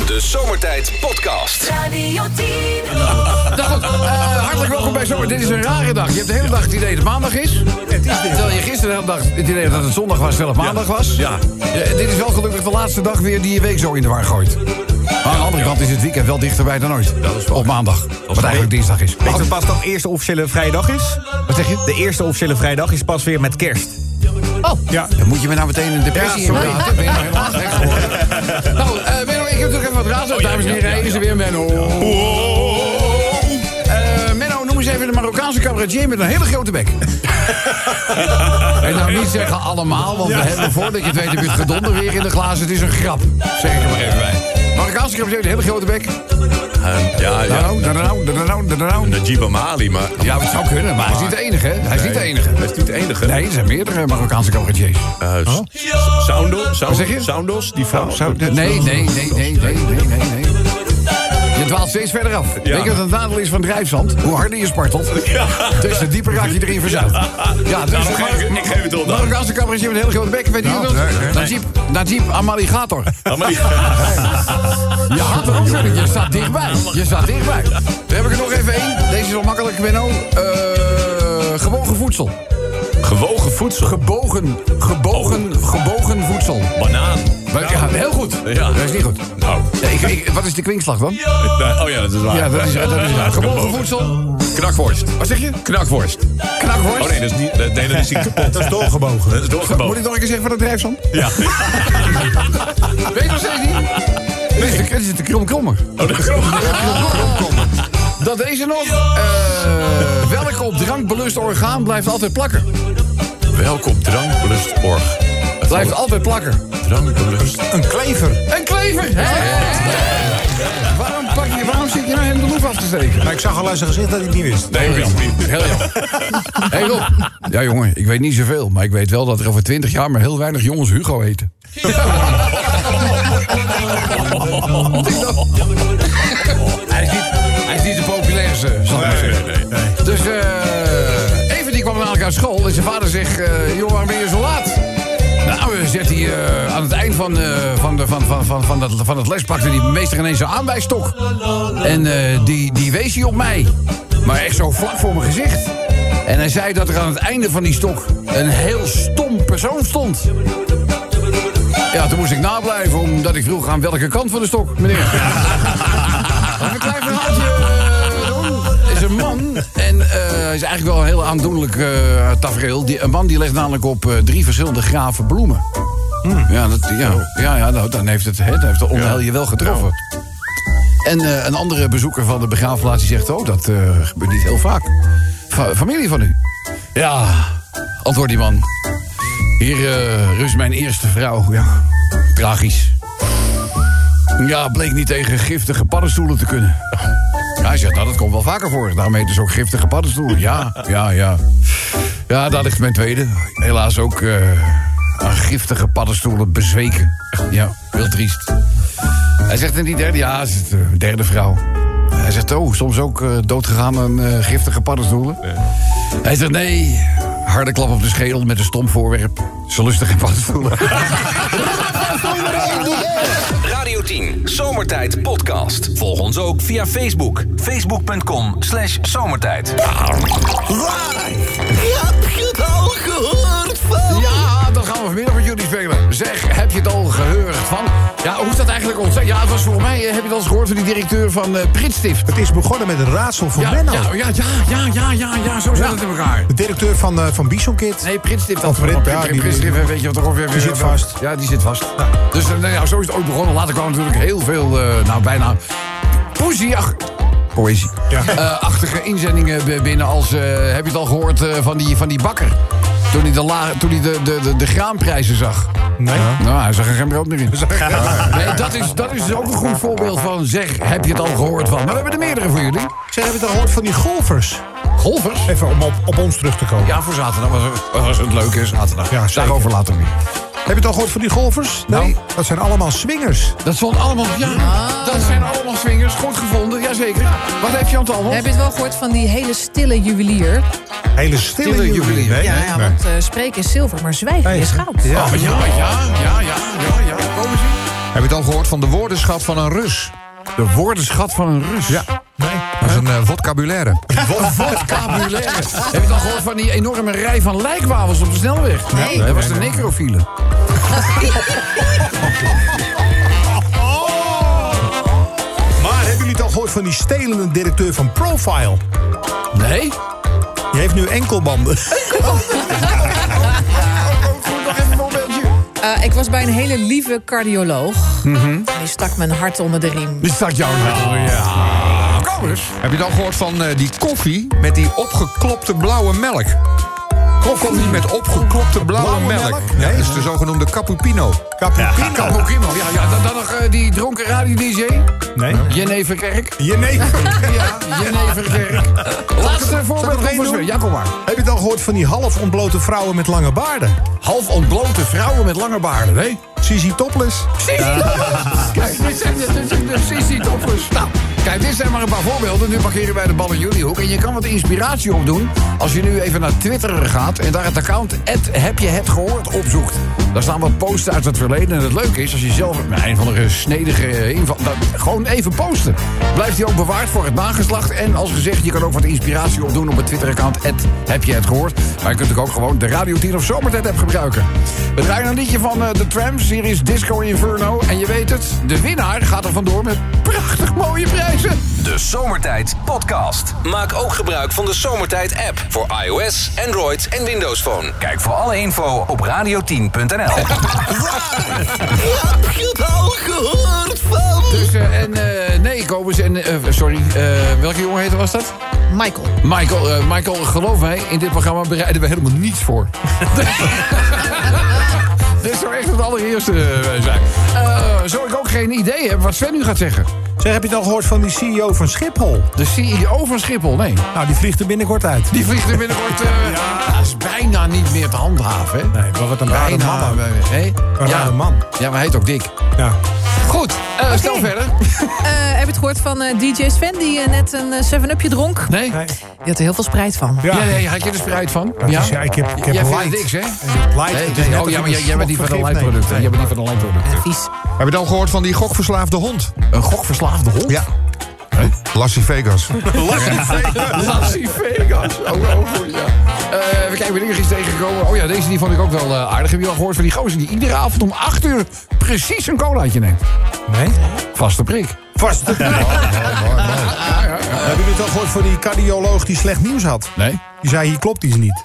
De Zomertijd Podcast. Radio 10. Hartelijk welkom bij Zomer. Dit is een rare dag. Je hebt de hele dag het idee dat het maandag is. Terwijl je gisteren de hele dag het idee dat het zondag was, terwijl het maandag was. Ja. Dit is wel gelukkig de laatste dag weer die je week zo in de war gooit. Maar aan de andere kant is het weekend wel dichterbij dan ooit. Op maandag. Wat eigenlijk dinsdag is. Weet je wat pas dan de eerste officiële vrije dag is? Wat zeg je? De eerste officiële vrije dag is pas weer met kerst. Oh, Ja. dan moet je me nou meteen een depressie in praten. Ben je nou helemaal gek geworden? Nou, Menno, ik heb natuurlijk even wat raad. Dames en heren, hier is er weer Menno. Menno, noem eens even de Marokkaanse cabaretier met een hele grote bek. En nou niet zeggen allemaal, want we hebben voordat je het weet heb je het gedonder weer in de glazen. Het is een grap, zeg ik er maar even bij. Marokkaanse cabaretier met een hele grote bek. Najib Amali, maar... Ja, het zou kunnen, maar hij is niet de enige, hè? Hij is niet de enige. Hij is niet de enige. Nee, er zijn meerdere Marokkaanse cabaretiers. Zeg je? Soundos, die vrouw. Nee. Je dwaalt steeds verder af. Ja. Weet je wat het nadeel is van drijfzand? Hoe harder je spartelt, des te dieper raak je erin verzuild. Ja, dus ik geef het op dan. Marokkaanse cabaretier met een hele grote bek. Weet je dat? Najib Amaligator. Je had er ook kunnen. Je staat dichtbij. Dan heb ik er nog even één. Deze is wel makkelijk, Menno. Gewogen voedsel. Gewogen voedsel. Gebogen voedsel. Banaan. Ja, heel goed. Ja. Dat is niet goed. Nou. Wat is de kwinkslag dan? Oh ja, dat is waar. Ja, dat is gebogen voedsel. Knakworst. Wat zeg je? Knakworst. Knakworst? Oh nee, dat is niet... Nee, dat is niet kapot. Dat is doorgebogen. Dat is doorgebogen. Moet ik nog een keer zeggen van het drijfzand? Ja. Weet je nog steeds niet? Dit is de krommer. Oh, de kromme. Dan deze nog. Welk op drank belust orgaan blijft altijd plakken? Welk op drankbelust org. Blijft altijd plakken. Drankbelust. Een klever. Een klever! Waarom zit je nou hem de loef af te steken? Maar ik zag al aan zijn gezicht dat hij het niet wist. Nee, wist ik niet. Heel jammer. Hey Rob. Ja jongen, ik weet niet zoveel. Maar ik weet wel dat er over 20 jaar maar heel weinig jongens Hugo heten. Hij is niet de populairste, zal ik maar zeggen. Nee. Dus even die kwam namelijk uit school en zijn vader zegt... joh, waarom ben je zo laat? Nou, zegt hij aan het eind van het les pakte die meester ineens zijn aanwijsstok. En die wees hij op mij. Maar echt zo vlak voor mijn gezicht. En hij zei dat er aan het einde van die stok een heel stom persoon stond. Ja, toen moest ik nablijven omdat ik vroeg aan welke kant van de stok, meneer. Even een klein verhaaltje doen. Het is een man en hij is eigenlijk wel een heel aandoenlijk tafereel. Een man die legt namelijk op 3 verschillende graven bloemen. Dan heeft het onheil je wel getroffen. En een andere bezoeker van de begraafplaats die zegt... dat gebeurt niet heel vaak. Familie van u? Ja, antwoordt die man. Hier rust mijn eerste vrouw. Ja, tragisch. Ja, bleek niet tegen giftige paddenstoelen te kunnen. Ja, hij zegt, dat komt wel vaker voor. Daarom heet dus ook giftige paddenstoelen. Ja. Ja, daar ligt mijn tweede. Helaas ook aan giftige paddenstoelen bezweken. Ja, heel triest. Hij zegt in die derde, ja, het is de derde vrouw. Hij zegt, soms ook doodgegaan aan giftige paddenstoelen. Ja. Hij zegt, nee, harde klap op de schedel met een stom voorwerp. Ze lusten geen paddenstoelen. Radio 10, Zomertijd Podcast. Volg ons ook via Facebook. Facebook.com/zomertijd. Heb je het al gehoord van? Ja, dat gaan we vanmiddag met jullie spelen. Zeg, heb je het al gehoord van? Ja, hoe is dat eigenlijk ontstaan? Ja, het was voor mij, heb je het al eens gehoord van die directeur van Pritstift? Het is begonnen met een raadsel voor Menno. Ja, zo zit het in elkaar. De directeur van Bisonkind. Nee, Pritstift. Pritstift, weet je wat toch ongeveer... Die zit vast. Ja, die zit vast. Ja. Dus zo is het ooit begonnen. Later kwam natuurlijk heel veel, bijna... Poëzie-achtige inzendingen binnen als... heb je het al gehoord van die bakker? Toen hij de graamprijzen zag. Nee. Nou, hij zag er geen brood meer in. Nee, dat is ook een goed voorbeeld van... zeg, heb je het al gehoord van? Maar we hebben er meerdere voor jullie. Zeg, heb je het al gehoord van die golfers? Golfers? Even om op ons terug te komen. Ja, voor zaterdag was het leuk, hè, zaterdag. Ja, zeker. Daarover later weer. Heb je het al gehoord van die golfers? Nee, Nou. dat zijn allemaal swingers. Dat zijn allemaal swingers. Goed gevonden, jazeker. Wat heb je aan het allemaal? Heb je het wel gehoord van die hele stille juwelier? Hele stille juwelier. Ja, want spreken is zilver, maar zwijgen is goud. Ja. Ja. Komen ze? Heb je het al gehoord van de woordenschat van een Rus? De woordenschat van een Rus. Ja. Nee. Dat is een vocabulaire. Vocabulaire. Heb je het al gehoord van die enorme rij van lijkwafels op de snelweg? Nee. Dat was de necrofiele. Maar hebben jullie het al gehoord van die stelende directeur van Profile? Nee? Die heeft nu enkelbanden. Nog even een momentje. Ik was bij een hele lieve cardioloog. Die stak mijn hart onder de riem. Die stak jou nou. Ja. Kom eens. Heb je het al gehoord van die koffie met die opgeklopte blauwe melk? Koffie met opgeklopte blauwe melk. Ja, dat is de zogenoemde cappuccino. Cappuccino. Ja, dan nog die dronken radio-dj. Nee. Jeneverkerk. Jenever. Ja, Jeneverkerk. Laatste voorbeeld. Ja, kom maar. Heb je het al gehoord van die half ontblote vrouwen met lange baarden? Half ontblote vrouwen met lange baarden, nee? Sissy Topless. Kijk, dit zijn de Sissy Toppers. Nou, kijk, dit zijn maar een paar voorbeelden. Nu parkeren wij de bal in jullie hoek. En je kan wat inspiratie opdoen als je nu even naar Twitter gaat en daar het account @heb je het gehoord opzoekt. Daar staan wat posts uit het verleden. En het leuke is, als je zelf met een van de snedige inval, gewoon even posten. Blijft die ook bewaard voor het nageslacht. En als gezegd, je kan ook wat inspiratie opdoen op het Twitter-account @heb je het gehoord. Maar je kunt ook gewoon de Radio 10 of Zomertijd-app gebruiken. We draaien een liedje van The Tramps. Hier is Disco Inferno. En je weet het, de winnaar gaat er vandoor met prachtig mooie prijzen. De Zomertijd Podcast. Maak ook gebruik van de Zomertijd app voor iOS, Android en Windows Phone. Kijk voor alle info op radio10.nl. Heb je het al gehoord van? Dus, nee, Kobus en, welke jongen heette was dat? Michael. Michael, geloof mij, in dit programma bereiden we helemaal niets voor. Dit zou echt het allereerste zijn. Zo ik ook geen idee heb wat Sven nu gaat zeggen. Zeg, heb je het al gehoord van die CEO van Schiphol? De CEO van Schiphol, nee. Nou, die vliegt er binnenkort uit. Die vliegt er binnenkort... dat is bijna niet meer te handhaven, hè? Nee, maar wat een rare man ook. Hè? Een rare man. Ja, maar hij heet ook Dick. Ja. Goed, stel verder. Heb je het gehoord van DJ Sven die net een 7-upje dronk? Nee? Nee. Die had er heel veel spijt van. Ja, nee, had je er spruit van? Ja, ik heb Jij vindt light. het niks, hè? Light. Nee, Het is net oh, ja, of maar een jij bent niet van de slok lightproducten. vergif. Jij bent niet van de lightproducten. Vies. Heb je het al gehoord van die gokverslaafde hond? Een gokverslaafde hond? Ja. Lassie Vegas. Lassie Vegas. Goed, ja. We kijken, ben ik nog iets tegengekomen. Oh ja, deze die vond ik ook wel aardig. Heb je al gehoord van die gozer die iedere avond om 8 uur precies een colaatje neemt? Nee? Vaste prik. Vast. Heb je het al gehoord van die cardioloog die slecht nieuws had? Nee. Die zei, hier klopt iets niet.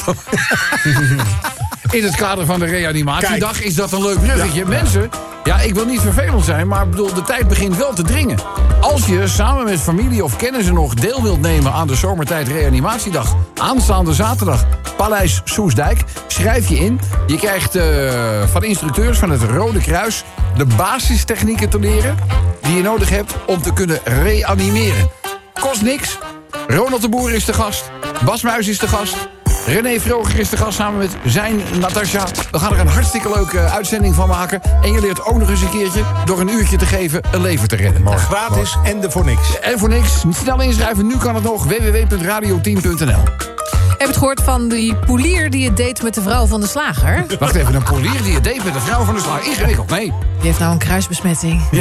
In het kader van de reanimatiedag is dat een leuk bruggetje. Mensen, ja, ik wil niet vervelend zijn, maar bedoel, de tijd begint wel te dringen. Als je samen met familie of kennissen nog deel wilt nemen aan de Zomertijd Reanimatiedag, aanstaande zaterdag, Paleis Soestdijk, schrijf je in. Je krijgt van instructeurs van het Rode Kruis de basistechnieken te leren die je nodig hebt om te kunnen reanimeren. Kost niks. Ronald de Boer is de gast. Bas Muis is de gast. René Vroger is de gast samen met zijn Natasja. We gaan er een hartstikke leuke uitzending van maken. En je leert ook nog eens een keertje, door een uurtje te geven, een leven te redden. Gratis en er voor niks. En voor niks. Snel inschrijven, nu kan het nog. www.radio10.nl. Heb je het gehoord van die polier die het deed met de vrouw van de slager? Wacht even, een polier die het deed met de vrouw van de slager. Ingewikkeld, nee. Die heeft nou een kruisbesmetting. Ja.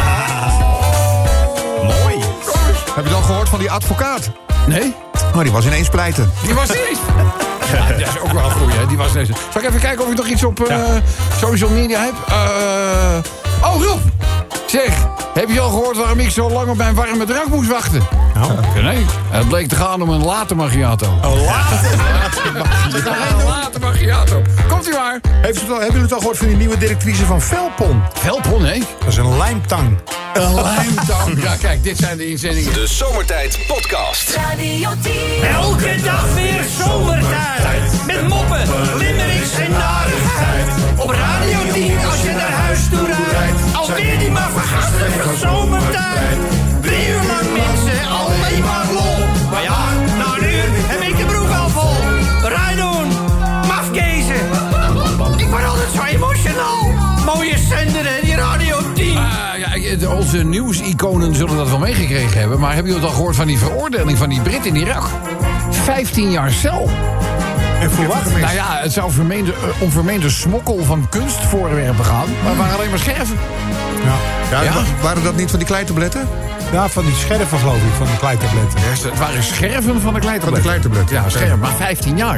Mooi. Heb je het al gehoord van die advocaat? Nee? Maar die was ineens pleiten. Die was ineens. Ja, dat is ook wel goed, hè? Die was ineens. Zal ik even kijken of ik nog iets op social media heb? Oh, Rob! Zeg, heb je al gehoord waarom ik zo lang op mijn warme drank moest wachten? Nou. Nee, het bleek te gaan om een latte macchiato. Een later. Een latte macchiato. Komt u maar. Hebben jullie het al gehoord van die nieuwe directrice van Velpon? Velpon, hè? Dat is een lijmtang. Een lijmtang. Ja, kijk, dit zijn de inzendingen. De Zomertijd Podcast. Radio 10. Elke dag weer zomertijd. Met moppen, limmerings en narigheid. Op Radio 10 als je naar huis toe rijdt. Alweer die maar vergastige zomertijd. 3 uur lang mensen, alleen maar lol. Maar ja, na een uur heb ik de broek al vol. Rijdoen, mafkezen. Ik word altijd zo emotional. Mooie zender hè, die Radio 10. Onze nieuwsiconen zullen dat wel meegekregen hebben. Maar hebben jullie het al gehoord van die veroordeling van die Brit in Irak? 15 jaar cel. En voor wat? Nou ja, het zou om vermeende smokkel van kunstvoorwerpen gaan. Maar het waren alleen maar scherven. Ja, waren dat niet van die kleitabletten? Ja, van die scherven geloof ik, van de kleitabletten. Het waren scherven van de kleitabletten. Van de kleitabletten. Ja, scherven, maar 15 jaar.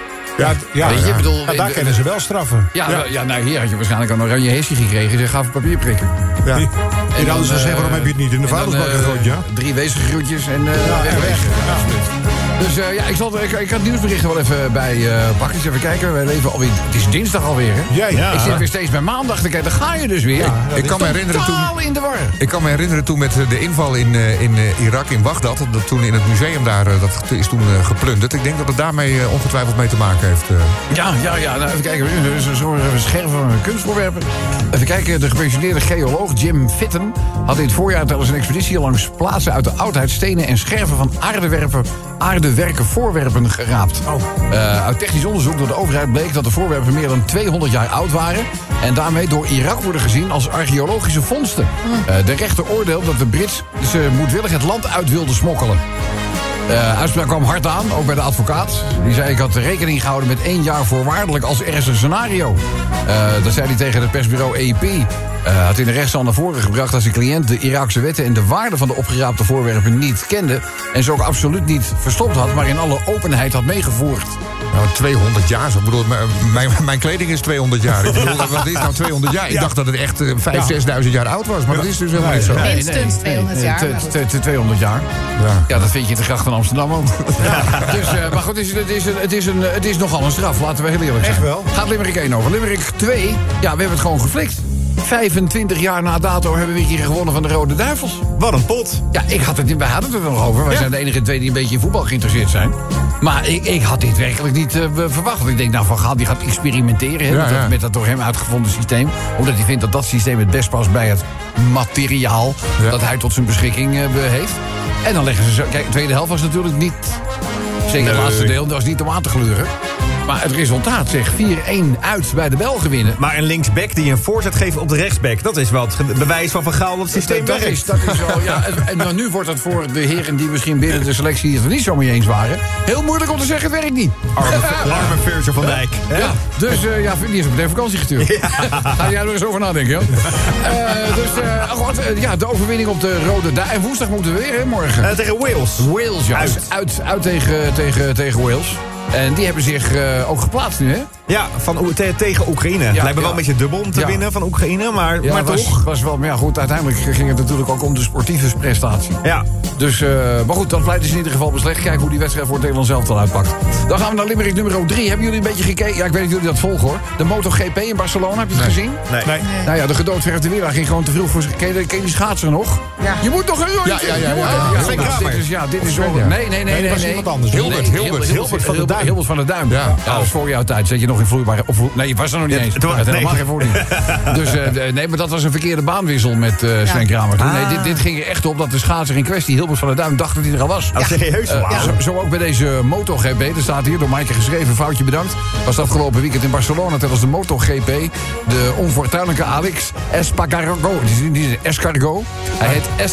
Ja, Weet je, ik bedoel, daar kennen ze wel straffen. Nou, hier had je waarschijnlijk een oranje hesje gekregen. Ze gaven papier prikken. Ja. En dan, anders dan zeggen, waarom heb je het niet in de vuilnisbak gegooid, ja? 3 weesgroetjes en weg. Dus ik had het nieuwsberichten wel even bij pakken. Eens even kijken. Wij leven alweer, het is dinsdag alweer, hè? Ja. Ik zit weer steeds bij maandag te kijken. Dan ga je dus weer. Ja, ik kan me herinneren totaal in de war. Ik kan me herinneren toen met de inval in Irak, in Bagdad. Dat toen in het museum daar, dat is toen geplunderd. Ik denk dat het daarmee ongetwijfeld mee te maken heeft. Ja. Nou, even kijken. Zo'n scherven van kunstvoorwerpen. Even kijken. De gepensioneerde geoloog Jim Fitton had in het voorjaar tijdens een expeditie langs plaatsen uit de oudheid stenen en scherven van aardewerken voorwerpen geraapt. Uit technisch onderzoek door de overheid bleek dat de voorwerpen meer dan 200 jaar oud waren en daarmee door Irak worden gezien als archeologische vondsten. De rechter oordeelt dat de Brits moedwillig het land uit wilden smokkelen. Uitspraak kwam hard aan, ook bij de advocaat. Die zei, ik had rekening gehouden met 1 jaar voorwaardelijk als ergste scenario. Dat zei hij tegen het persbureau AP. Had in de rechtszaal naar voren gebracht dat zijn cliënt de Iraakse wetten en de waarde van de opgeraapte voorwerpen niet kende. En ze ook absoluut niet verstopt had, maar in alle openheid had meegevoerd. Nou, 200 jaar. Ik bedoel, mijn kleding is 200 jaar. Ik bedoel, wat is nou 200 jaar? Ik dacht dat het echt 5.000, 6.000 jaar oud was. Maar dat is dus helemaal niet zo. Minstens 200 jaar. 200 jaar. Ja, dat vind je in de gracht van Amsterdam ook. Dus, maar goed, het is nogal een straf. Laten we heel eerlijk zijn. Echt wel? Gaat Limerick 1 over. Limerick 2, ja, we hebben het gewoon geflikt. 25 jaar na dato hebben we hier gewonnen van de Rode Duivels. Wat een pot. Ja, wij hadden het er nog over. Wij zijn de enige twee die een beetje in voetbal geïnteresseerd zijn. Maar ik had dit werkelijk niet verwacht. Want ik denk, nou, Van Gaal die gaat experimenteren met dat door hem uitgevonden systeem. Omdat hij vindt dat systeem het best past bij het materiaal dat hij tot zijn beschikking heeft. En dan leggen ze zo. Kijk, de tweede helft was natuurlijk niet. Zeker het laatste deel, dat was niet om aan te gleuren. Maar het resultaat zegt 4-1 uit bij de Belgen winnen. Maar een linksback die een voorzet geeft op de rechtsback, dat is wel het bewijs van Gaal dat het systeem werkt. Dat is wel, ja. En dan nu wordt het voor de heren die misschien binnen de selectie het er niet zo mee eens waren heel moeilijk om te zeggen, het werkt niet. Arme Virgil van Dijk. Ja, dus die is op de vakantie gestuurd. Ja. Ga jij er eens over nadenken, joh. De overwinning op de Rode Duivels. En woensdag moeten we weer, hè, morgen. Tegen Wales. Wales, ja. Uit tegen Wales. En die hebben zich ook geplaatst nu, hè? Ja, tegen Oekraïne. Lijkt me wel een beetje dubbel om te winnen van Oekraïne, maar toch. Was wel, maar ja, goed, uiteindelijk ging het natuurlijk ook om de sportieve prestatie. Ja. Dus, maar goed, dan pleiten ze in ieder geval beslecht. Kijken hoe die wedstrijd voor het Nederland zelf al uitpakt. Dan gaan we naar Limerick nummer 3. Hebben jullie een beetje gekeken? Ja, ik weet niet of jullie dat volgen, hoor. De MotoGP in Barcelona, heb je het gezien? Nee. Nou ja, de gedoodverfde winnaar ging gewoon te vroeg voor zijn... Ken je die schaatser nog? Ja. Je moet nog een rondje. Ja. Dit is zo... Nee. Dat is iemand anders. Hilbert van der Duim. Hilbert van der Duim. Ja, dat was voor jouw tijd. Zet je nog in vloeibare... Nee, je was er nog niet eens. Het helemaal geen voordeel. Dus nee, maar dat was een verkeerde baanwissel met Sven Kramer. Nee, dit ging er echt op dat de schaatser in kwestie, Hilbert van der Duim, dacht dat hij er al was. Serieus? Zo ook bij deze MotoGP. Er staat hier door Maaike geschreven, foutje bedankt. Was het afgelopen weekend in Barcelona tijdens de MotoGP. De onfortuinlijke Alex Espargaro. Die is Escargot. Hij heet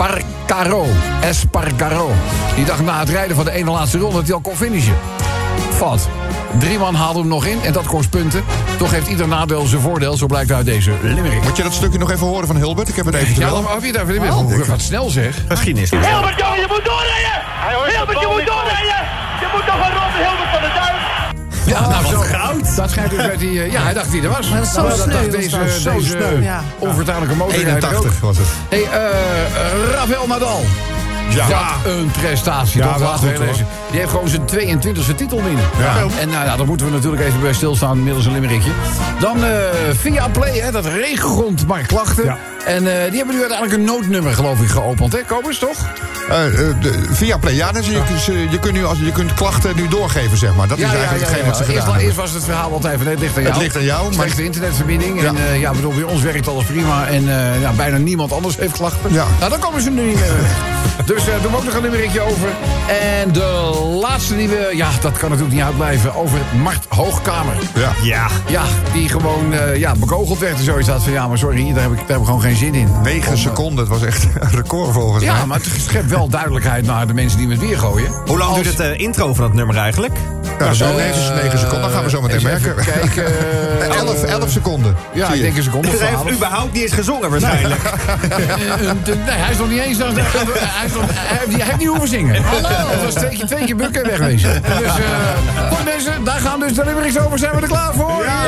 Espargaro. Die dacht na het rijden van de ene laatste ronde dat hij al kon finishen. Fout. 3 man haalden hem nog in en dat kost punten. Toch heeft ieder nadeel zijn voordeel, zo blijkt uit deze Limerick. Moet je dat stukje nog even horen van Hilbert? Ik heb het even dan heb je het even. Wat snel zeg. Geschiedenis. Hilbert, jongen, je moet doorrijden! Hilbert, je moet doorrijden! Je moet toch een ronde Hilbert van der Duim! Ja, nou, goud. Dat schijnt dus met die... hij dacht hij er was. Maar dat is zo sneu. Deze onvertuinlijke motorrijder 81 was het. Hey, Rafael Nadal. Ja. Wat een prestatie. Ja, toch? Die heeft gewoon zijn 22e titel binnen. Ja. En daar moeten we natuurlijk even bij stilstaan middels een limerickje. Dan via Play, hè, dat regengrond maar klachten. Ja. En die hebben nu uiteindelijk een noodnummer, geloof ik, geopend. Hè, Kobus, toch? Via Play, ja. Dus je kunt klachten nu doorgeven, zeg maar. Dat is eigenlijk hetgeen wat ze gedaan hebben. Eerst was het verhaal altijd van, het ligt aan jou. Het ligt aan jou. Slechte internetverbinding. Ja. En bedoel, bij ons werkt alles prima. En bijna niemand anders heeft klachten. Ja. Nou, dan komen ze nu niet meer weg. Dus doen we ook nog een limerickje over. En de laatste die we... Ja, dat kan natuurlijk niet uitblijven. Over Mart Hoogkamer. Ja, die gewoon bekogeld werd en zoiets. Dat van, ja, maar sorry, daar heb ik gewoon geen zin in. 9 seconden, het was echt een record volgens mij. Ja, maar het schept wel duidelijkheid naar de mensen die met weer gooien. Hoe lang duurt het intro van het nummer eigenlijk? Ja, dat zijn ineens 9 seconden. Dan gaan we zo meteen merken. Kijken. 11 seconden. Ja, ik denk een seconde of Hij 12. heeft überhaupt niet eens gezongen waarschijnlijk. Nee, hij is nog niet eens... Hij heeft niet hoeven zingen. Hallo. Het was twee keer bukken en wegwezen. Dus goed mensen, daar gaan dus de limericks over. Zijn we er klaar voor? Ja!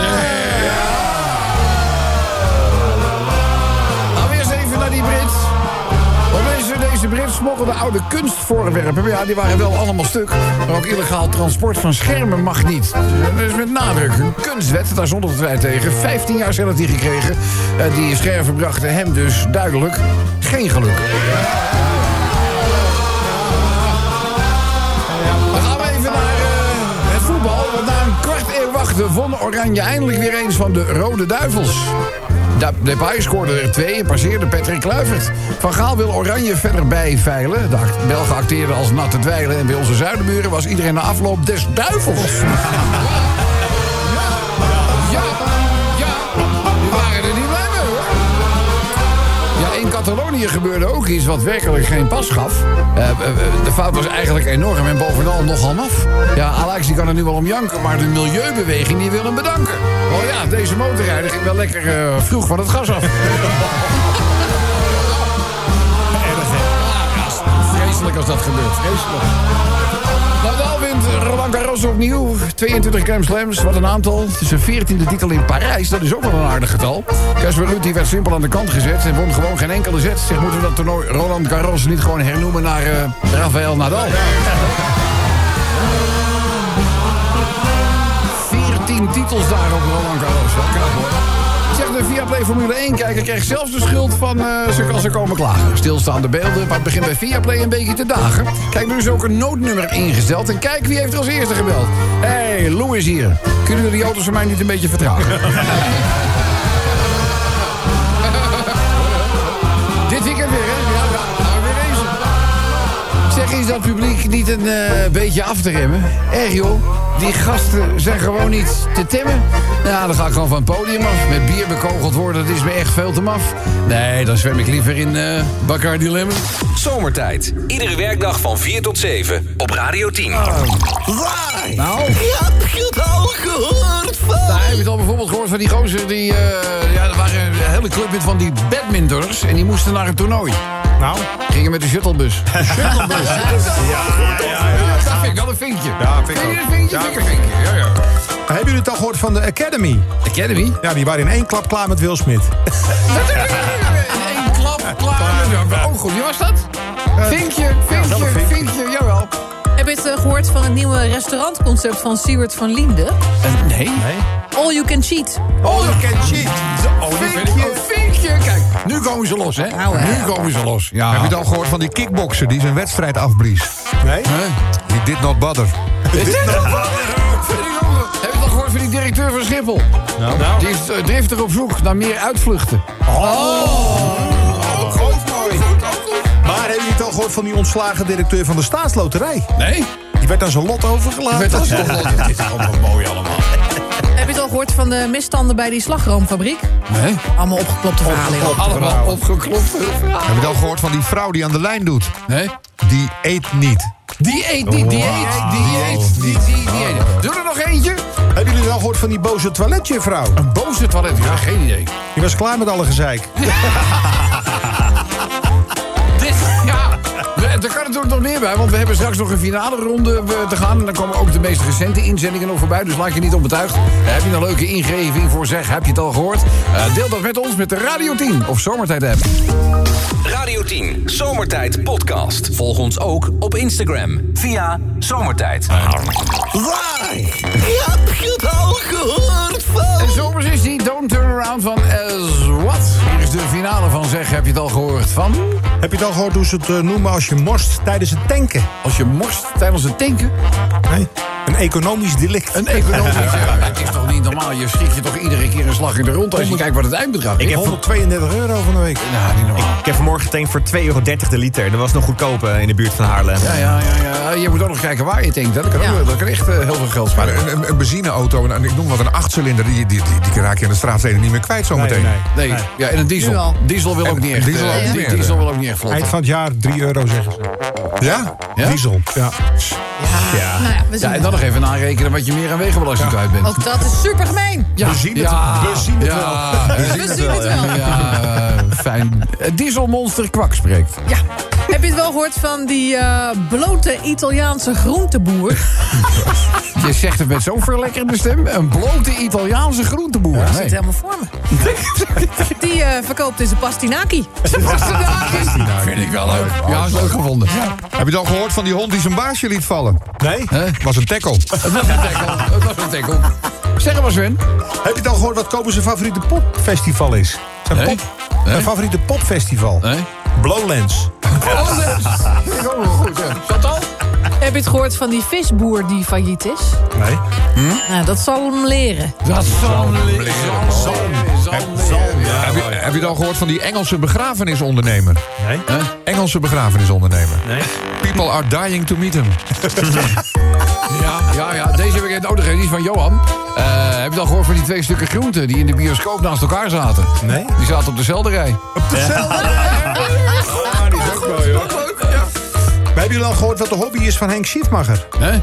Nou, eerst even naar die Brit. Deze Brit smokkelde oude kunstvoorwerpen. Ja, die waren wel allemaal stuk. Maar ook illegaal transport van schermen mag niet. Dus met nadruk. Een kunstwet, daar zonder wij tegen. 15 jaar cel had hij gekregen. Die scherven brachten hem dus duidelijk geen geluk. Dan gaan we even naar het voetbal. Want na een kwart eeuw wachten won Oranje eindelijk weer eens van de Rode Duivels. Depay scoorde er 2 en passeerde Patrick Kluivert. Van Gaal wil Oranje verder bijveilen. De Belgen acteerden als natte dweilen. En bij onze zuidenburen was iedereen na afloop des duivels. Die waren er niet blij mee, hoor. Ja, in Catalonië gebeurde ook iets wat werkelijk geen pas gaf. De fout was eigenlijk enorm en bovenal nogal maf. Ja, Alex die kan er nu wel om janken, maar de milieubeweging die wil hem bedanken. Oh ja, deze motorrijder ging wel lekker vroeg van het gas af. Vreselijk als dat gebeurt, vreselijk. Nadal wint Roland Garros opnieuw. 22 Grand Slams, wat een aantal. Het is een 14e titel in Parijs, dat is ook wel een aardig getal. Casper Ruud werd simpel aan de kant gezet en won gewoon geen enkele zet. Zeg, moeten we dat toernooi Roland Garros niet gewoon hernoemen naar Rafael Nadal? 14 titels daar op Roland Garros. Wel knap, hoor. Zeg, de Viaplay Formule 1-kijker krijgt zelfs de schuld van als ze komen klagen. Stilstaande beelden, maar het begint bij Viaplay een beetje te dagen. Kijk, er is ook een noodnummer ingesteld. En kijk wie heeft er als eerste gebeld. Hé, Lou is hier. Kunnen jullie die auto's van mij niet een beetje vertragen? Dit weekend weer, hè? Ja, weer eens. Zeg, is dat publiek niet een beetje af te remmen? Erg, joh. Die gasten zijn gewoon niet te temmen. Ja, dan ga ik gewoon van het podium af. Met bier bekogeld worden, dat is me echt veel te maf. Nee, dan zwem ik liever in Bacardi Lemon. Zomertijd. Iedere werkdag van 4 tot 7 op Radio 10. Nou? Heb je het al gehoord van? Daar heb je het al bijvoorbeeld gehoord van die gozer die... er waren een hele club met van die badminters en die moesten naar een toernooi. Nou? Gingen met de shuttlebus. De shuttlebus? Dat vind ik wel een vinkje. Ja, vind ik ook. Vind je een vinkje? Ja. Hebben jullie het al gehoord van de Academy? Academy? Ja, die waren in 1 klap klaar met Will Smith. In 1 klap klaar met... Oh, goed, wie was dat? Vinkje, jawel. Heb je het gehoord van het nieuwe restaurantconcept van Siewert van Liende? Nee. All you can cheat. All you can cheat. Vinkje. Kijk, nu komen ze los, hè? Nu komen ze los. Ja. Heb je het al gehoord van die kickbokser die zijn wedstrijd afblies? Nee? He did not bother. Heb je het al gehoord van die directeur van Schiphol? Nou. Die is driftig op zoek naar meer uitvluchten. Maar hebben jullie het al gehoord van die ontslagen directeur van de Staatsloterij? Nee? Die werd aan zijn lot overgelaten. Dit is allemaal mooi allemaal. Heb je het al gehoord van de misstanden bij die slagroomfabriek? Nee? Allemaal opgeklopte verhalen. joh. Allemaal opgeklopte verhalen. Heb je het al gehoord van die vrouw die aan de lijn doet? Nee? Die eet niet. Die eet. Doe er nog eentje. Hebben jullie het al gehoord van die boze toiletjuffrouw? Een boze toilet, ja, geen idee. Die was klaar met alle gezeik. Daar kan natuurlijk nog meer bij, want we hebben straks nog een finale ronde te gaan. En dan komen ook de meest recente inzendingen nog voorbij, dus laat je niet onbetuigd. Heb je een leuke ingeving voor zeg, heb je het al gehoord? Deel dat met ons met de Radio 10 of Zomertijd-app. Radio 10, Zomertijd podcast. Volg ons ook op Instagram via Zomertijd. Waar? Heb je het al gehoord van? En zomers is die Don't Turn Around van As What. Hier is de finale van zeg, heb je het al gehoord van? Heb je het al gehoord hoe ze het noemen als je morst tijdens het tanken? Als je morst tijdens het tanken? Nee, een economisch delict. Een economisch... Het is toch niet normaal? Je schrik je toch iedere keer een slag in de rond als je kijkt wat het eindbedrag is? Ik heb €132 van de week. Nou, niet normaal. Ik heb vanmorgen getankt voor €2,30 de liter. Dat was nog goedkoop in de buurt van Haarlem. Ja. Je moet ook nog kijken waar je tankt. Hè. Dat kan echt heel veel geld Maar sparen. een benzineauto, en ik noem wat een 8-cilinder... die raak je in de straatsteden niet meer kwijt zometeen. Nee. Ja, en een diesel. Nu al. Diesel wil ook niet echt. Diesel ook niet meer. Diesel wil ook niet echt vlot. Eind van het jaar €3 zeggen ze. Ja? Ja? Diesel. Ja. Nou ja, we zien Ja, en het. dan nog even aanrekenen wat je meer aan wegenbelasting kwijt bent. Ook dat is super gemeen. Ja. We zien het, Ja. we zien het Ja. We zien het wel. Ja, fijn. Het dieselmonster kwak spreekt. Ja. Heb je het wel gehoord van die blote Italiaanse groenteboer? Je zegt het met zo'n verlekkerde stem. Een blote Italiaanse groenteboer. Dat Nee. zit helemaal voor me. Die verkoopt in zijn pastinaki. Vind ik wel leuk. Ja, is leuk gevonden. Heb je het al gehoord van die hond die zijn baasje liet vallen? Nee? Was een tackle. Het was een tackle. Het was een tackle. Zeg maar, Sven. Heb je het al gehoord wat Kopen zijn favoriete popfestival is? Nee. Zijn favoriete popfestival? Nee. Blowlands. Oh, dat vind ik ook wel goed. Chantal? Heb je het gehoord van die visboer die failliet is? Nee. Nou, dat zal hem leren. Dat zal leren. Heb je het al gehoord van die Engelse begrafenisondernemer? Nee. Engelse begrafenisondernemer. Nee. People are dying to meet him. Ja, deze heb ik net nodig. Die is van Johan. Heb je al gehoord van die 2 stukken groenten die in de bioscoop naast elkaar zaten? Nee. Die zaten op dezelfde rij. Die is ook mooi, hoor. Maar hebben jullie al gehoord wat de hobby is van Henk Schiefmacher? Hè?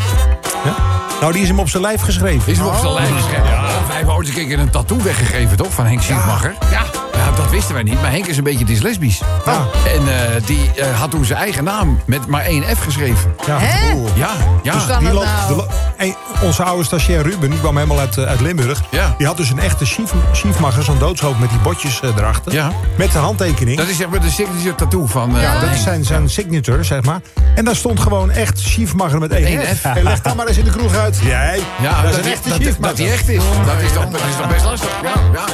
Nou, die is hem op zijn lijf geschreven. Is hem op zijn lijf geschreven. Wij hebben ooit een keer een tattoo weggegeven, toch? Van Henk Schiefmacher. Ja, dat wisten wij niet. Maar Henk is een beetje dyslesbisch. Ja. En die had toen zijn eigen naam met maar 1 F geschreven. Ja. Hè? Oeh. Ja. Hoe kan Die dat loopt- nou? onze oude stagiair Ruben, die kwam helemaal uit Limburg. Ja. Die had dus een echte Schiefmacher, zo'n doodshoofd met die botjes erachter. Ja. Met de handtekening. Dat is zeg maar de signature tattoo van Ja, dat is zijn signature, zeg maar. En daar stond gewoon echt Schiefmacher met 1 1 F. F. En leg dan maar eens in de kroeg uit. Jij, Ja, dat is een echte dat Schiefmacher. die echt is. Dat is toch best lastig. Ja.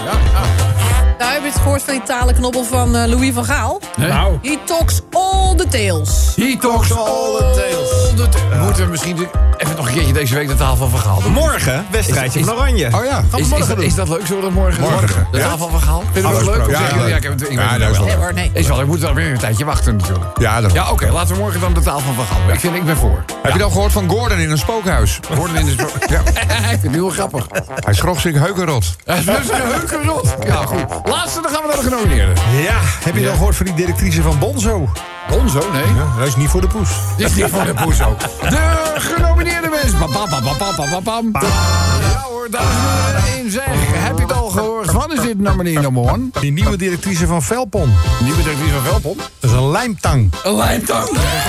Nou, heb je het gehoord van die talenknobbel van Louis van Gaal? Nee? Nou, He talks all the tales. He talks all the tales. Moeten we misschien even nog een keertje deze week de taal van Van Gaal doen? Morgen, wedstrijdje Is- van Oranje. Oh ja. Is dat leuk? Zullen we dat morgen doen? Morgen. De taal van Van Gaal? Vind je dat leuk? Of Ja, zeggen jullie, leuk. ik heb het ik Ja, weet dat is het Nee wel. hoor, nee. Is wel, ik moet wel weer een tijdje wachten natuurlijk. Ja, dat Ja, oké, laten we morgen dan de taal van Van Gaal. Ik ben voor. Heb je het al gehoord van Gordon in een spookhuis? Worden in de ja. Ik vind het heel grappig. Hij schrok zich heukenrot. Dat is een heukenrot. Ja, goed. Laatste, dan gaan we naar de genomineerden. ja, heb je al gehoord van die directrice van Bonzo? Bonzo, nee. Ja, dat is niet voor de poes. Dit is niet voor de poes ook. De genomineerde mensen. Bam, bam, bam, bam, bam, bam, bam. Ja hoor, dames en heren, in zeg. Heb je het al gehoord? Wat is dit nominee nummer 1? Die nieuwe directrice van Velpon. Nieuwe directrice van Velpon. Dat is een lijmtang. Een lijmtang.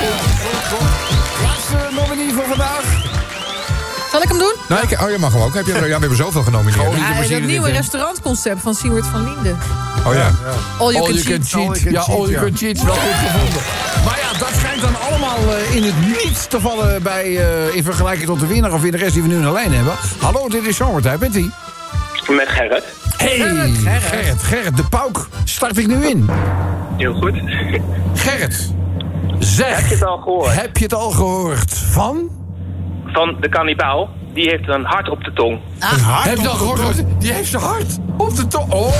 Laatste nominee voor vandaag. Zal ik hem doen? Nee, je mag hem ook. We hebben zoveel genomineerd. Gewoon- Ja, plezier dat nieuwe dit, hè? restaurantconcept van Siewert van Linden. Oh ja. All you All can you can cheat. cheat. Ja, all you can cheat. Wel goed gevonden. Maar ja, dat schijnt dan allemaal in het niets te vallen bij, in vergelijking tot de winnaar of winnares die we nu in de lijn hebben. Hallo, dit is Zomertijd. Bent ie? Met Gerrit. Hey, Gerrit, de pauk start ik nu in. Heel goed. Gerrit, zeg. Heb je het al gehoord? Heb je het al gehoord van? Van de kannibaal. Die heeft een hart op de tong. Heb je het al gehoord? Die heeft zijn hart op de tong. Oh.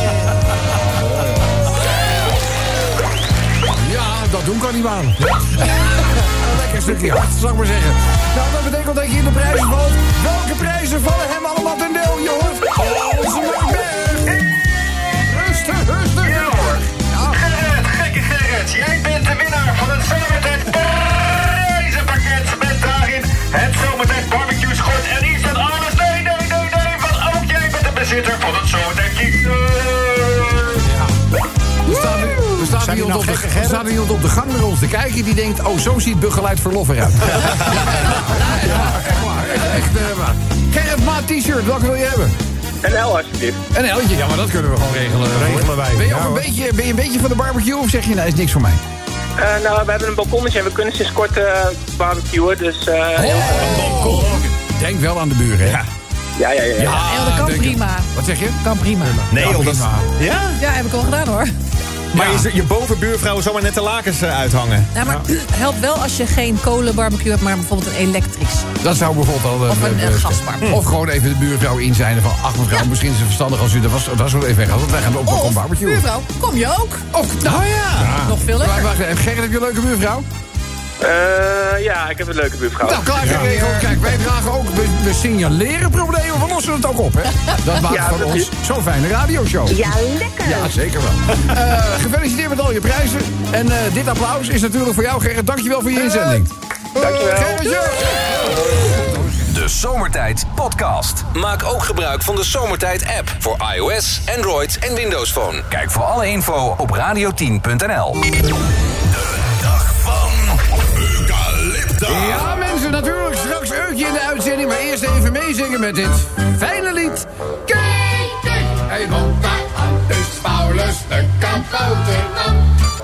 Ja, dat doen kannibalen. Een lekker stukje hart, zou ik maar zeggen. Nou, dat betekent dat je in de prijzen valt. Welke prijzen vallen hem allemaal ten deel, je hoort? Onze Berg. Rustig. Gerrit, gekke Gerrit. Jij bent de winnaar van het Zomertijd prijzenpakket. Met daarin het Zomertijd barbecue schort. En is dat alles? Nee. Want ook jij bent de bezitter van het Zomertijd Er staat hier iemand op de gang naar ons te kijken die denkt, oh, zo ziet begeleid verlof eruit. Ja, echt waar. Echt waar. Gerrit, maat t-shirt, welke wil je hebben? Een L alsjeblieft. Een L'tje, ja, maar dat kunnen we gewoon regelen. Regelen wij. Ben je, Ja, ook hoor. ben je een beetje van de barbecue of zeg je, nee, is niks voor mij? Nou, we hebben een balkonnetje en we kunnen sinds kort barbecuen. Dus Balkon. Denk wel aan de buren, hè? ja. Ja, dat kan denk ik. prima. Wat zeg je? Kan prima. Nee, joh, dat is... prima. Ja? Ja, heb ik al gedaan hoor. Maar je bovenbuurvrouw zomaar net de lakens uithangen. Ja, maar het helpt wel als je geen kolenbarbecue hebt, maar bijvoorbeeld een elektrisch. Dat zou bijvoorbeeld al... Of een gasbarbecue. Of gewoon even de buurvrouw inzijnen van... ach mevrouw, misschien is het verstandig als u dat zo even weg had. Want wij gaan op balkon Of, barbecue. buurvrouw, kom je ook? Oh, nou ja. Nog veel leuker. Wacht, Gerrit, heb je een leuke buurvrouw? Ja, ik heb een leuke buurvrouw. Nou, klaar geregeld. Kijk, wij dragen ook... We signaleren problemen, we lossen het ook op, hè? Dat maakt van ons zo'n fijne radioshow. Ja, lekker. Ja, zeker wel. Gefeliciteerd met al je prijzen. En dit applaus is natuurlijk voor jou, Gerrit. Dankjewel voor je inzending. Dankjewel. Gerritje! De Zomertijd Podcast. Maak ook gebruik van de Zomertijd app voor iOS, Android en Windows Phone. Kijk voor alle info op radio10.nl. De dag van Eucalyptus. Ja, mensen, natuurlijk straks Eukje in de uitzending. Maar eerst even meezingen met dit fijne lied. Kijk, kijk, hij woont daar aan de Paulus, de kabouterman.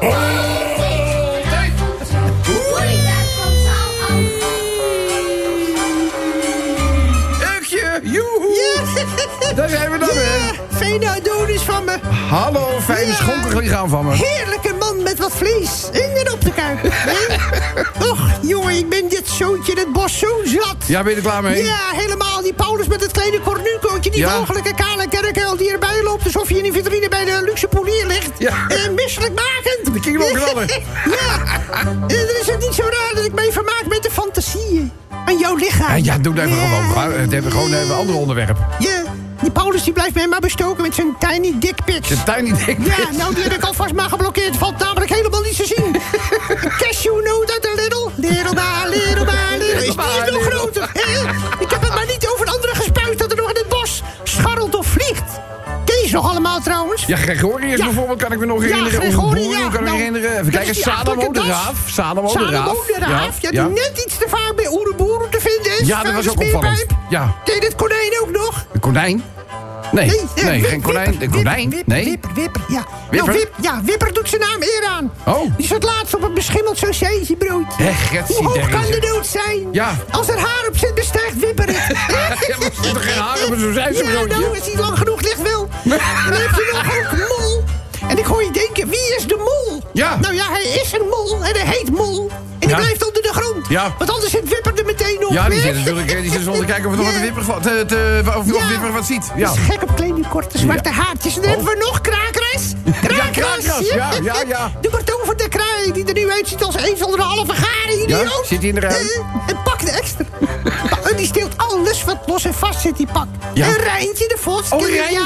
Eukje, joehoe. Daar zijn we dan weer. Fijne Adonis van me. Hallo, fijn schonkig lichaam van me. Heerlijke man met wat vlees. In en op de kuip. Och, jongen, ik ben dit zoontje, het bos zo zat. Ja, ben je er klaar mee? Ja, helemaal. Die Paulus met het kleine cornucootje. Die mogelijke kale kerkel die erbij loopt. Alsof je in een vitrine bij de luxe polier ligt. Ja. Misselijkmakend. De kilo-knallen. Ja. En dan is het niet zo raar dat ik mee vermaak met de fantasieën. Aan jouw lichaam. Ja, doe het even gewoon. Het hebben gewoon even een ander onderwerp. Ja. Die Paulus die blijft mij maar bestoken met zijn tiny dick pics. Zijn tiny dick pics? Ja, nou die heb ik alvast maar geblokkeerd. Valt namelijk helemaal niet te zien. Cashew note at a little. Little by little by little. Is die nog groter? Ik heb het maar niet over anderen gespuit dat er nog in het bos scharrelt of vliegt. Ken je ze nog allemaal trouwens? Ja, Gregorius bijvoorbeeld kan ik me nog herinneren. Gregorius, kan ik me herinneren. Even kijken, Salomo de Raaf. Salomo de Raaf. Ja, die net iets te vaak bij Oereboeren te vinden is. Ja, dat was ook opvallend. Ja. Ken je dit konijn ook nog? Een konijn? Nee, geen konijn. Een konijn? Nee? Wipper, ja. Wipper? Nou, Wipper doet zijn naam eer aan. Oh. Die zat laatst op een beschimmeld sausagebroodje. Hoe hoog kan de dood zijn? Ja. Als er haar op zit, bestijgt Wipper het. Ja, maar er zit toch geen haar op een sausagebroodje? Ja, nou, als hij lang genoeg ligt wel. Dan heb je nog ook Mol. En ik hoor je denken, wie is de Mol? Ja. Nou ja, hij is een mol en hij heet Mol. En hij blijft onder de grond. Ja. Want anders zit Wipper er meteen op. Ja, die zit natuurlijk zonder te kijken of er wat Wipper wat ziet. Ja. Is gek op kleine, korte, zwarte haartjes. En dan hebben we nog Krakras. Ja, Krakras. Ja. De betoverde kraai die er nu uitziet als een zonder een halve garen idioot. Ja, zit hij in de ruim? En Pak de extra. En die steelt alles wat los en vast zit, die Pak. Ja. En Rijntje de Vos. Oh, Rijntje,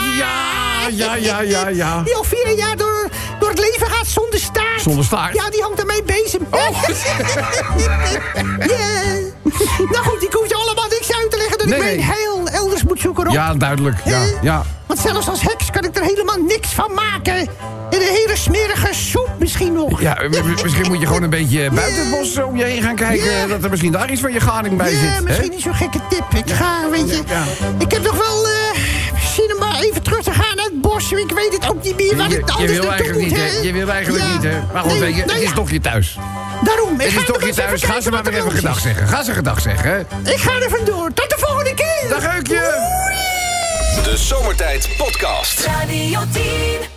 ja. Die al 4 jaar door het leven gaat zonder staart. Zonder staart? Ja, die hangt aan mijn bezem. Oh. Nou goed, ik hoef je allemaal niks uit te leggen dat ik mijn heil elders moet zoeken, Rob. Ja, duidelijk. Ja. Want zelfs als heks kan ik er helemaal niks van maken. En een hele smerige soep misschien nog. Ja, misschien moet je gewoon een beetje buiten het bos om je heen gaan kijken. Ja. Dat er misschien daar iets van je gading bij zit. Ja, misschien niet zo'n gekke tip. Ik ga, weet je... Ik heb nog wel zin om maar even terug te gaan naar het bos. Ik weet het ook niet meer wat ik anders naartoe moet. Je wil eigenlijk niet, hè? Maar goed, weet je, het is toch je thuis. Daarom. Het is toch je thuis. Ga ze maar weer even gedag zeggen. Ga ze gedag zeggen, hè? Ik ga er vandoor. Tot de volgende keer. Dag, Eukje. De Zomertijd Podcast. Radio 10.